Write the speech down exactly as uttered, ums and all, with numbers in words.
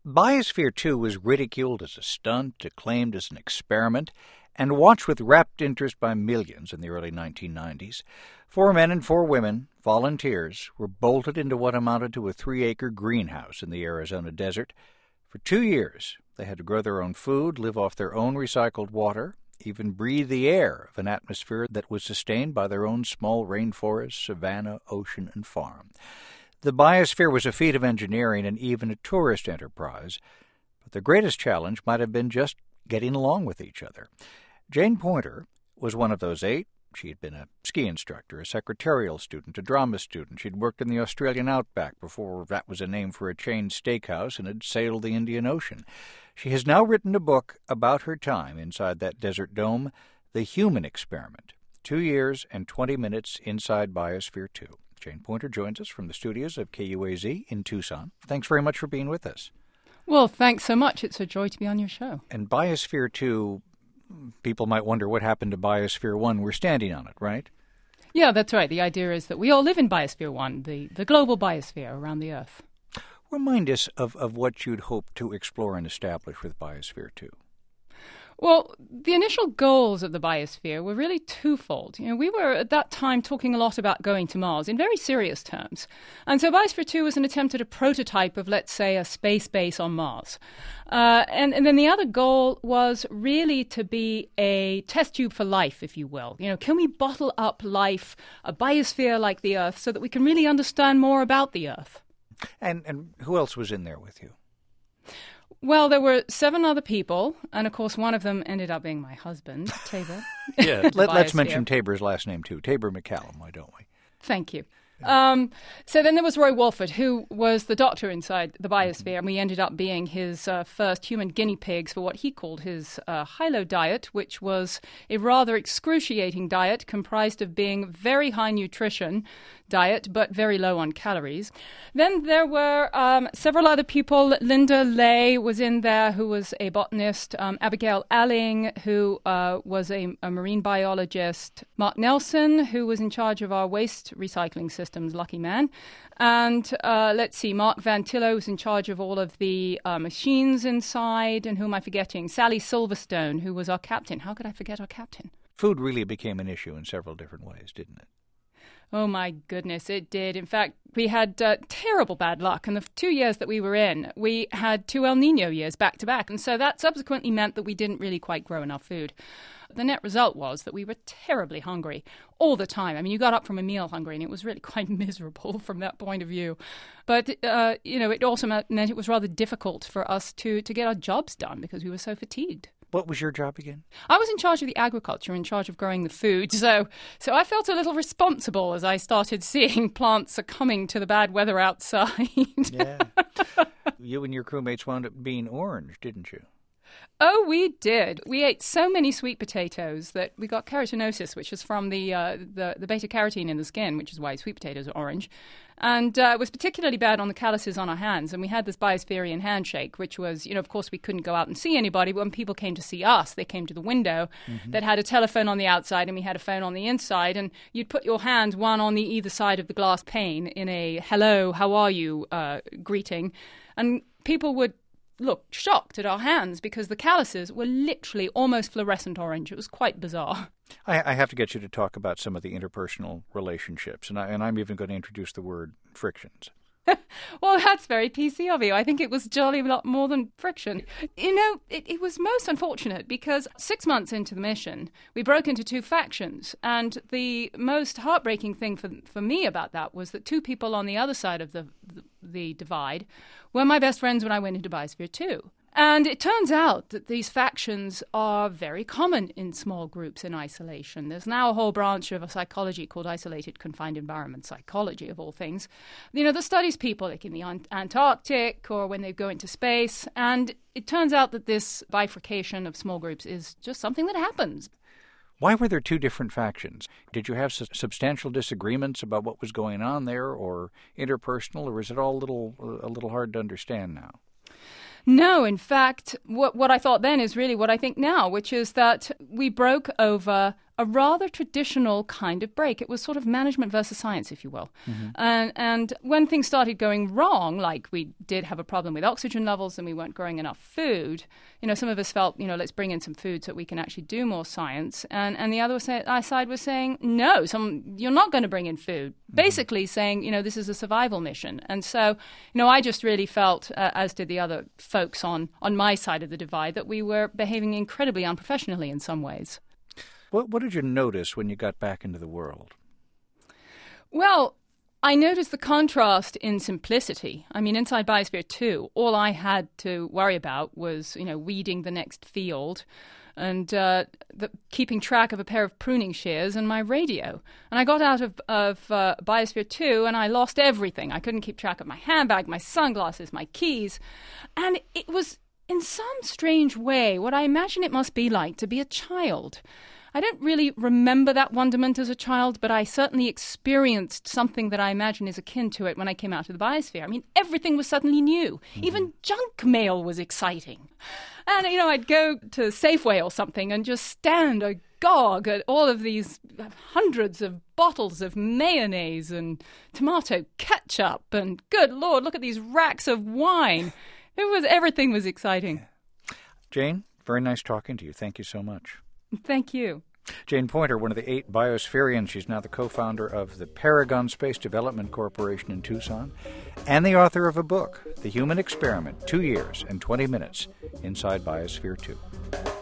Biosphere two was ridiculed as a stunt, acclaimed as an experiment, and watched with rapt interest by millions in the early nineteen nineties. Four men and four women, volunteers, were bolted into what amounted to a three-acre greenhouse in the Arizona desert. For two years, they had to grow their own food, live off their own recycled water, even breathe the air of an atmosphere that was sustained by their own small rainforest, savanna, ocean, and farm. The biosphere was a feat of engineering and even a tourist enterprise, but the greatest challenge might have been just getting along with each other. Jane Pointer was one of those eight. She had been a ski instructor, a secretarial student, a drama student. She'd worked in the Australian outback before that was a name for a chain steakhouse, and had sailed the Indian Ocean. She has now written a book about her time inside that desert dome, The Human Experiment, Two years and twenty minutes inside Biosphere two. Jane Pointer joins us from the studios of K U A Z in Tucson. Thanks very much for being with us. Well, thanks so much. It's a joy to be on your show. And Biosphere two, people might wonder what happened to Biosphere one. We're standing on it, right? Yeah, that's right. The idea is that we all live in Biosphere one, the, the global biosphere around the Earth. Remind us of, of what you'd hope to explore and establish with Biosphere two. Well, the initial goals of the biosphere were really twofold. You know, we were at that time talking a lot about going to Mars in very serious terms. And so Biosphere two was an attempt at a prototype of, let's say, a space base on Mars. Uh, and, and then the other goal was really to be a test tube for life, if you will. You know, can we bottle up life, a biosphere like the Earth, so that we can really understand more about the Earth? And, and who else was in there with you? Well, there were seven other people, and of course one of them ended up being my husband, Tabor. Yeah, Let, let's mention Tabor's last name too, Tabor MacCallum, why don't we? Thank you. Um, so then there was Roy Walford, who was the doctor inside the biosphere, mm-hmm. and we ended up being his uh, first human guinea pigs for what he called his uh, high-low diet, which was a rather excruciating diet comprised of being very high nutrition diet, but very low on calories. Then there were um, several other people. Linda Lay was in there, who was a botanist. Um, Abigail Alling, who uh, was a, a marine biologist. Mark Nelson, who was in charge of our waste recycling systems, lucky man. And uh, let's see, Mark Van Tillo was in charge of all of the uh, machines inside. And who am I forgetting? Sally Silverstone, who was our captain. How could I forget our captain? Food really became an issue in several different ways, didn't it? Oh, my goodness, it did. In fact, we had uh, terrible bad luck. In the two years that we were in, we had two El Nino years back to back. And so that subsequently meant that we didn't really quite grow enough food. The net result was that we were terribly hungry all the time. I mean, you got up from a meal hungry, and it was really quite miserable from that point of view. But, uh, you know, it also meant it was rather difficult for us to, to get our jobs done because we were so fatigued. What was your job again? I was in charge of the agriculture, in charge of growing the food. So so I felt a little responsible as I started seeing plants succumbing to the bad weather outside. Yeah. You and your crewmates wound up being orange, didn't you? Oh, we did. We ate so many sweet potatoes that we got keratinosis, which is from the uh, the, the beta-carotene in the skin, which is why sweet potatoes are orange. And uh, it was particularly bad on the calluses on our hands. And we had this biospherian handshake, which was, you know, of course, we couldn't go out and see anybody. But when people came to see us, they came to the window mm-hmm. that had a telephone on the outside, and we had a phone on the inside. And you'd put your hands, one on the either side of the glass pane, in a hello, how are you uh, greeting. And people would look shocked at our hands because the calluses were literally almost fluorescent orange. It was quite bizarre. I, I have to get you to talk about some of the interpersonal relationships, and, I, and I'm even going to introduce the word frictions. Well, that's very P C of you. I think it was jolly a lot more than friction. You know, it, it was most unfortunate because six months into the mission, we broke into two factions. And the most heartbreaking thing for for me about that was that two people on the other side of the the, the divide were my best friends when I went into Biosphere two. And it turns out that these factions are very common in small groups in isolation. There's now a whole branch of a psychology called isolated confined environment psychology, of all things, you know, that studies people like in the Antarctic or when they go into space. And it turns out that this bifurcation of small groups is just something that happens. Why were there two different factions? Did you have su- substantial disagreements about what was going on there, or interpersonal, or was it all a little, a little hard to understand now? No, in fact, what what I thought then is really what I think now, which is that we broke over a rather traditional kind of break. It was sort of management versus science, if you will. Mm-hmm. And, and when things started going wrong, like we did have a problem with oxygen levels and we weren't growing enough food, you know, some of us felt, you know, let's bring in some food so that we can actually do more science. And, and the other side was saying, no, some, you're not going to bring in food. Mm-hmm. Basically saying, you know, this is a survival mission. And so, you know, I just really felt, uh, as did the other folks on, on my side of the divide, that we were behaving incredibly unprofessionally in some ways. What, what did you notice when you got back into the world? Well, I noticed the contrast in simplicity. I mean, inside Biosphere two, all I had to worry about was, you know, weeding the next field and uh, the, keeping track of a pair of pruning shears and my radio. And I got out of, of uh, Biosphere two and I lost everything. I couldn't keep track of my handbag, my sunglasses, my keys. And it was, in some strange way, what I imagine it must be like to be a child. I don't really remember that wonderment as a child, but I certainly experienced something that I imagine is akin to it when I came out of the biosphere. I mean, everything was suddenly new. Mm-hmm. Even junk mail was exciting. And, you know, I'd go to Safeway or something and just stand agog at all of these hundreds of bottles of mayonnaise and tomato ketchup. And, good Lord, look at these racks of wine. It was, everything was exciting. Jane, very nice talking to you. Thank you so much. Thank you. Jane Pointer, one of the eight biospherians. She's now the co-founder of the Paragon Space Development Corporation in Tucson and the author of a book, The Human Experiment, Two Years and twenty minutes Inside Biosphere two.